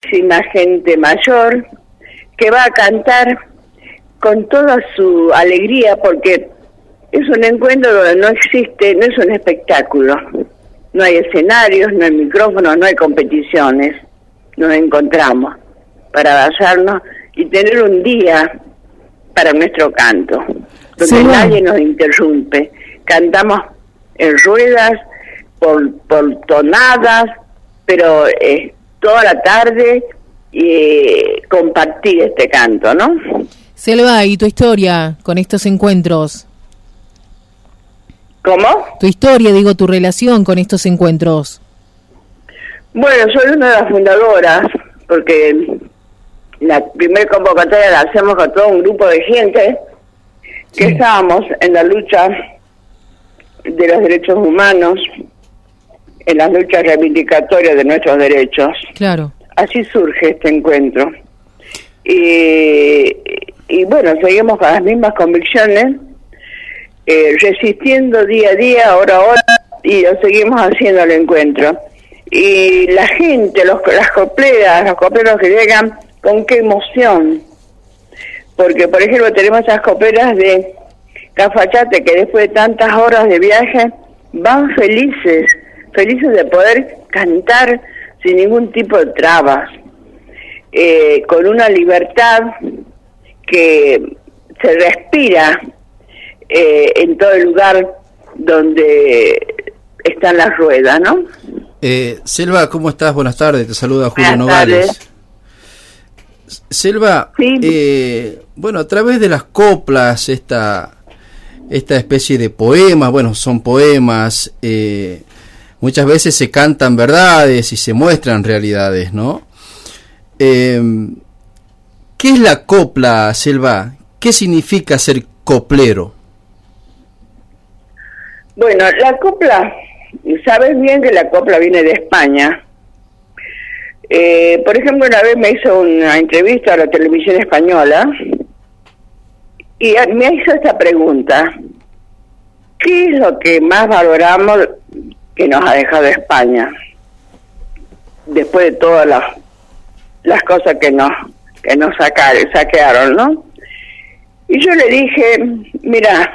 muchísima gente mayor que va a cantar con toda su alegría, porque es un encuentro donde no existe, no es un espectáculo, no hay escenarios, no hay micrófonos, no hay competiciones, nos encontramos para abrazarnos y tener un día para nuestro canto, donde nadie nos interrumpe, cantamos en ruedas, por tonadas, pero toda la tarde compartir este canto, ¿no? Selva, ¿y tu historia con estos encuentros? ¿Cómo? Tu historia, digo, tu relación con estos encuentros. Bueno, soy una de las fundadoras, porque la primera convocatoria la hacemos con todo un grupo de gente que estábamos en la lucha de los derechos humanos, en las luchas reivindicatorias de nuestros derechos. Claro. Así surge este encuentro. Y bueno, seguimos con las mismas convicciones, resistiendo día a día, hora a hora, y lo seguimos haciendo el encuentro. Y la gente, los copleros que llegan, con qué emoción. Porque, por ejemplo, tenemos esas copleras de Cafayate que después de tantas horas de viaje van felices de poder cantar sin ningún tipo de trabas, con una libertad que se respira en todo el lugar donde están las ruedas, ¿no? Selva, ¿cómo estás? Buenas tardes, te saluda Julio Nogales. Selva, sí. Bueno, a través de las coplas, esta especie de poemas, bueno, son poemas, muchas veces se cantan verdades y se muestran realidades, ¿no? ¿Qué es la copla, Selva? ¿Qué significa ser coplero? Bueno, la copla, sabes bien que la copla viene de España. Por ejemplo, una vez me hizo una entrevista a la televisión española y me hizo esta pregunta: ¿qué es lo que más valoramos que nos ha dejado España después de todas las cosas que nos saquearon, ¿no? Y yo le dije, mira,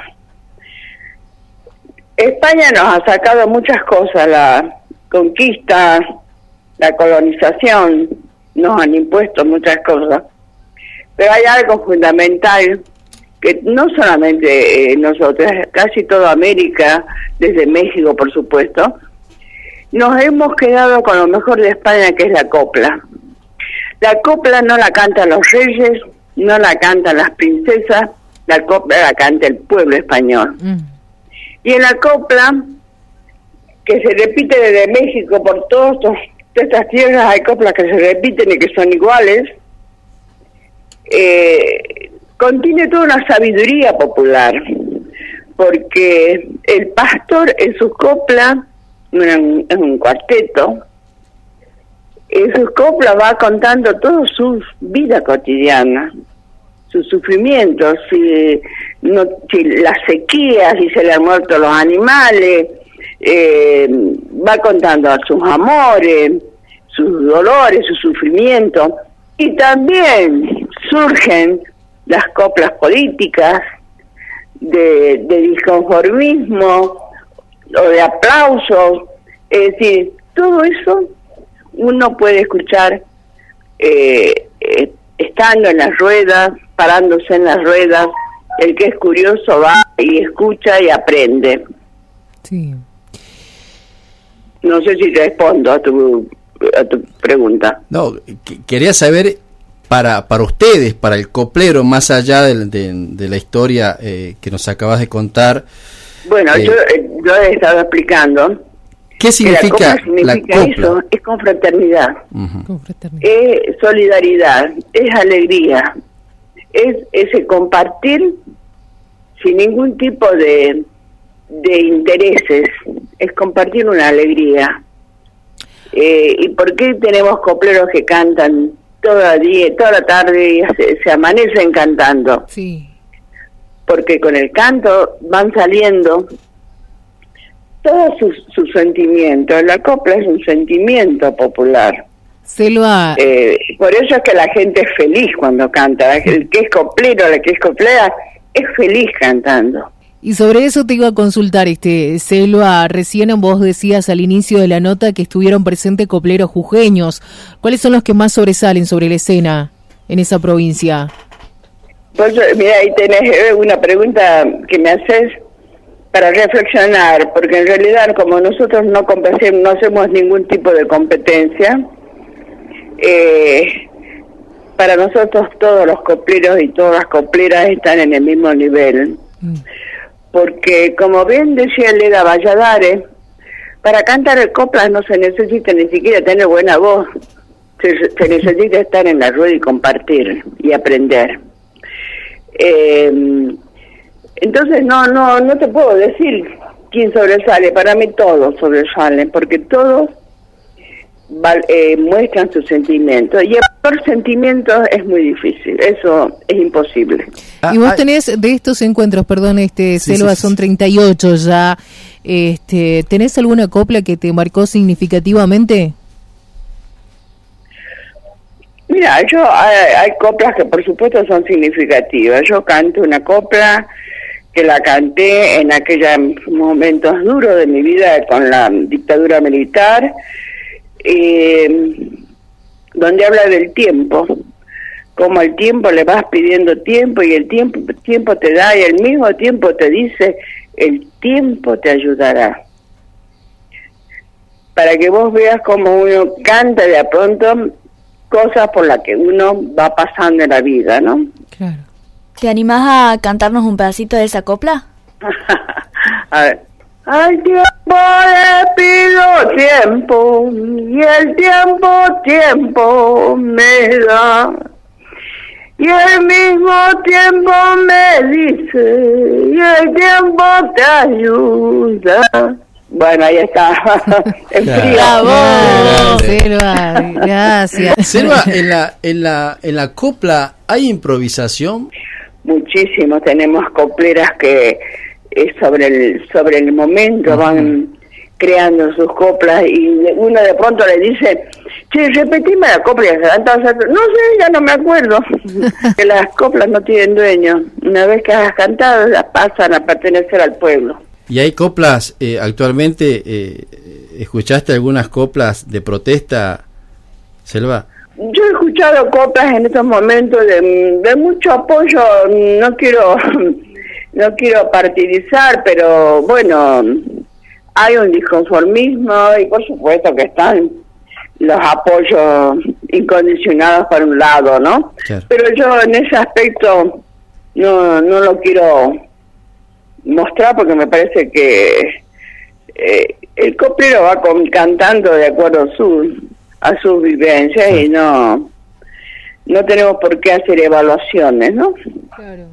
España nos ha sacado muchas cosas, la conquista, la colonización, nos han impuesto muchas cosas, pero hay algo fundamental que no solamente nosotros, casi toda América, desde México por supuesto, nos hemos quedado con lo mejor de España, que es la copla. La copla no la cantan los reyes, no la cantan las princesas, la copla la canta el pueblo español. Y en la copla, que se repite desde México por todas estas tierras, hay coplas que se repiten y que son iguales, contiene toda una sabiduría popular, porque el pastor en sus coplas, en un cuarteto, en sus coplas va contando toda su vida cotidiana, sus sufrimientos, si las sequías, si se le han muerto los animales, va contando sus amores, sus dolores, sus sufrimientos, y también surgen las coplas políticas de disconformismo o de aplausos, es decir, todo eso uno puede escuchar estando en las ruedas, parándose en las ruedas. El que es curioso va y escucha y aprende. Sí. No sé si respondo a tu pregunta. No, quería saber para ustedes, para el coplero, más allá de la historia que nos acabas de contar. Bueno, yo he estado explicando. ¿Qué significa la copla? Eso, es confraternidad, confraternidad, es solidaridad, es alegría, es ese compartir sin ningún tipo de intereses, es compartir una alegría. ¿Y por qué tenemos copleros que cantan toda la tarde y se amanecen cantando? Sí. Porque con el canto van saliendo todos sus sentimientos. La copla es un sentimiento popular, Selva. Por eso es que la gente es feliz cuando canta. El que es coplero, la que es coplera, es feliz cantando. Y sobre eso te iba a consultar, Selva, recién vos decías al inicio de la nota que estuvieron presentes copleros jujeños. ¿Cuáles son los que más sobresalen sobre la escena en esa provincia? Pues mira, ahí tenés una pregunta que me haces para reflexionar, porque en realidad como nosotros no hacemos ningún tipo de competencia, para nosotros todos los copleros y todas las copleras están en el mismo nivel. Porque, como bien decía Leda Valladares, para cantar coplas no se necesita ni siquiera tener buena voz, se necesita estar en la rueda y compartir y aprender. Entonces no te puedo decir quién sobresale, para mí todos sobresalen, porque todos muestran sus sentimientos, y por sentimientos es muy difícil, eso es imposible. Y vos tenés de estos encuentros, perdón, Selva, son 38 ya, ¿tenés alguna copla que te marcó significativamente? Mira, hay coplas que por supuesto son significativas. Yo canto una copla que la canté en aquellos momentos duros de mi vida con la dictadura militar, donde habla del tiempo, como al tiempo le vas pidiendo tiempo y el tiempo te da, y al mismo tiempo te dice, el tiempo te ayudará. Para que vos veas cómo uno canta de a pronto cosas por las que uno va pasando en la vida, ¿no? Claro. ¿Te animás a cantarnos un pedacito de esa copla? A ver. Al tiempo le pido tiempo, y el tiempo me da, y el mismo tiempo me dice, y el tiempo te ayuda. Bueno, ahí está. ¡Bravo! Selva, gracias. Selva, en la copla hay improvisación. Muchísimo, tenemos copleras que sobre el momento van creando sus coplas, y uno de pronto le dice, che, repetime la copla, no sé, ya no me acuerdo. Que las coplas no tienen dueño, una vez que has cantado las pasan a pertenecer al pueblo. Y hay coplas, actualmente, ¿escuchaste algunas coplas de protesta, Selva? Yo he escuchado coplas en estos momentos de mucho apoyo, no quiero partidizar, pero bueno, hay un disconformismo y por supuesto que están los apoyos incondicionados por un lado, ¿no? Claro. Pero yo en ese aspecto no lo quiero mostrar, porque me parece que el coplero va cantando de acuerdo a sus vivencias, sí. Y no tenemos por qué hacer evaluaciones, ¿no? Claro.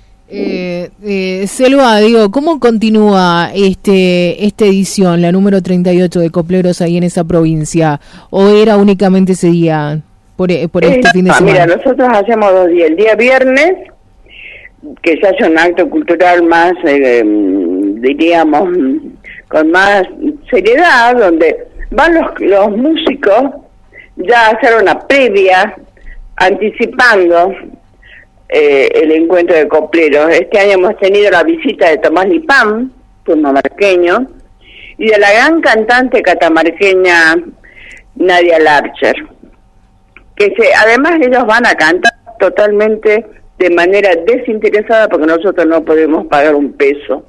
Selva, digo, ¿cómo continúa esta edición, la número 38 de copleros ahí en esa provincia? ¿O era únicamente ese día, por este fin de semana? Mira, nosotros hacemos 2 días. El día viernes, que se hace un acto cultural más, diríamos, con más seriedad, donde van los músicos ya a hacer una previa, anticipando el encuentro de copleros. Este año hemos tenido la visita de Tomás Lipán, catamarqueño, y de la gran cantante catamarqueña Nadia Larcher, que además ellos van a cantar totalmente de manera desinteresada, porque nosotros no podemos pagar un peso.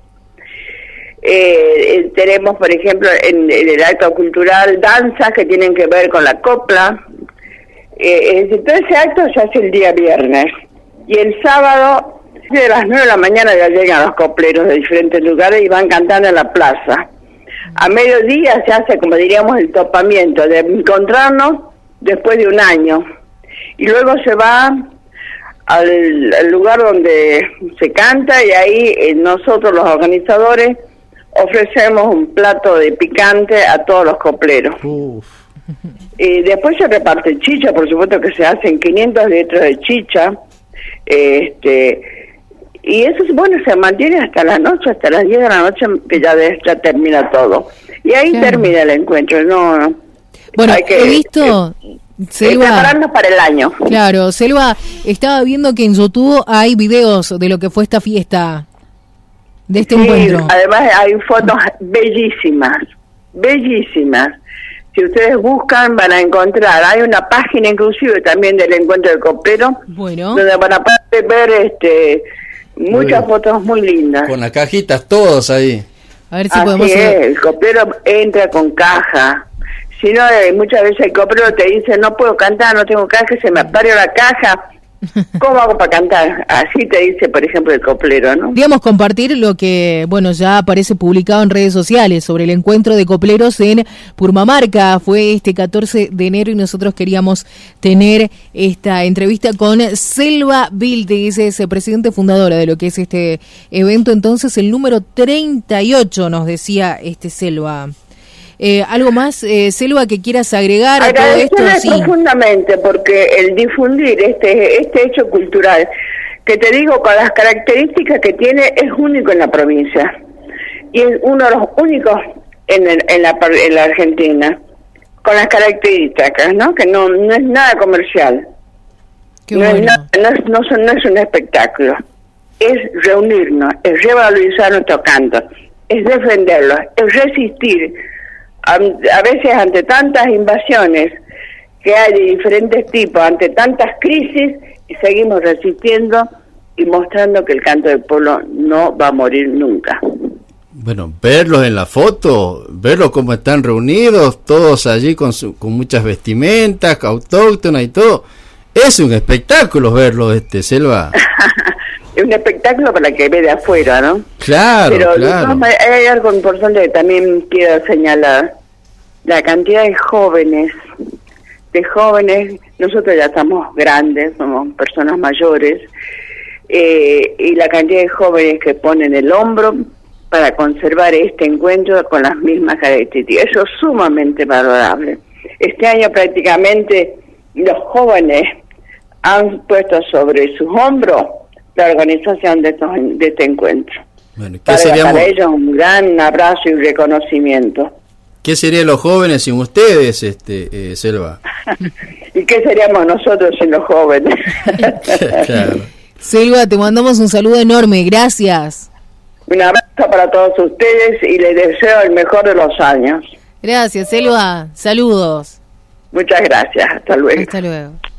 Tenemos, por ejemplo, en el acto cultural, danzas que tienen que ver con la copla. Todo ese acto se hace el día viernes. Y el sábado, de las 9 de la mañana, ya llegan los copleros de diferentes lugares y van cantando en la plaza. A mediodía se hace, como diríamos, el topamiento, de encontrarnos después de un año. Y luego se va al lugar donde se canta, y ahí nosotros, los organizadores, ofrecemos un plato de picante a todos los copleros. Y después se reparte chicha, por supuesto que se hacen 500 litros de chicha. Y eso, bueno, se mantiene hasta la noche, hasta las 10 de la noche, que ya termina todo. Y ahí termina el encuentro. Bueno, he visto, Selva, prepararnos para el año. Claro, Selva, estaba viendo que en YouTube hay videos de lo que fue esta fiesta, de este encuentro. Además hay fotos bellísimas, bellísimas. Si ustedes buscan van a encontrar, hay una página inclusive también del encuentro del coplero, Bueno, donde van a poder ver muchas fotos muy lindas. Con las cajitas todos ahí. a ver si Así podemos... es, el coplero entra con caja. Si no, muchas veces el coplero te dice, no puedo cantar, no tengo caja, se me apareó la caja. ¿Cómo hago para cantar? Así te dice, por ejemplo, el coplero, ¿no? Queríamos compartir lo que, bueno, ya aparece publicado en redes sociales sobre el encuentro de copleros en Purmamarca. Fue este 14 de enero y nosotros queríamos tener esta entrevista con Selva Vilde, que es presidente fundadora de lo que es este evento. Entonces, el número 38, nos decía Selva. ¿Algo más, Selva, que quieras agregar a todo esto? Sí, profundamente, porque el difundir este hecho cultural, que te digo, con las características que tiene, es único en la provincia. Y es uno de los únicos en la Argentina, con las características, ¿no? Que no es nada comercial. Qué bueno. No es un espectáculo. Es reunirnos, es revalorizar nuestro canto, es defenderlo, es resistir. A veces ante tantas invasiones que hay de diferentes tipos, ante tantas crisis, y seguimos resistiendo y mostrando que el canto del pueblo no va a morir nunca. Bueno, verlos en la foto, verlos cómo están reunidos, todos allí con muchas vestimentas, autóctonas y todo, es un espectáculo verlos, Selva. Es un espectáculo para el que ve de afuera, ¿no? Claro, pero claro. Hay algo importante que también quiero señalar. La cantidad de jóvenes, nosotros ya estamos grandes, somos personas mayores, y la cantidad de jóvenes que ponen el hombro para conservar este encuentro con las mismas características. Eso es sumamente valorable. Este año prácticamente los jóvenes han puesto sobre sus hombros la organización de este encuentro. Bueno, para ellos un gran abrazo y reconocimiento. ¿Qué serían los jóvenes sin ustedes, Selva? ¿Y qué seríamos nosotros sin los jóvenes? Claro. Selva, te mandamos un saludo enorme, gracias. Un abrazo para todos ustedes y les deseo el mejor de los años. Gracias, Selva, saludos. Muchas gracias, hasta luego. Hasta luego.